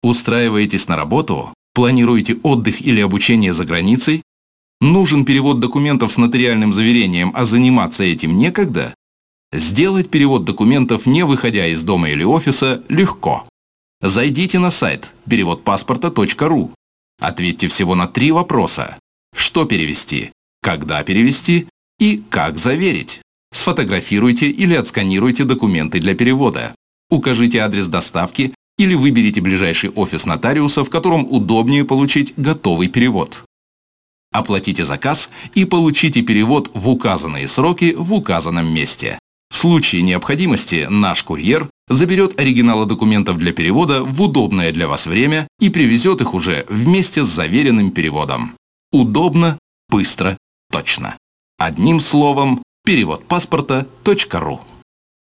Устраиваетесь на работу? Планируете отдых или обучение за границей? Нужен перевод документов с нотариальным заверением, а заниматься этим некогда? Сделать перевод документов, не выходя из дома или офиса, легко. Зайдите на сайт переводпаспорта.ру. Ответьте всего на 3 вопроса. Что перевести, когда перевести и как заверить. Сфотографируйте или отсканируйте документы для перевода. Укажите адрес доставки или выберите ближайший офис нотариуса, в котором удобнее получить готовый перевод. Оплатите заказ и получите перевод в указанные сроки в указанном месте. В случае необходимости наш курьер заберет оригиналы документов для перевода в удобное для вас время и привезет их уже вместе с заверенным переводом. Удобно, быстро, точно. Одним словом, переводпаспорта.ру.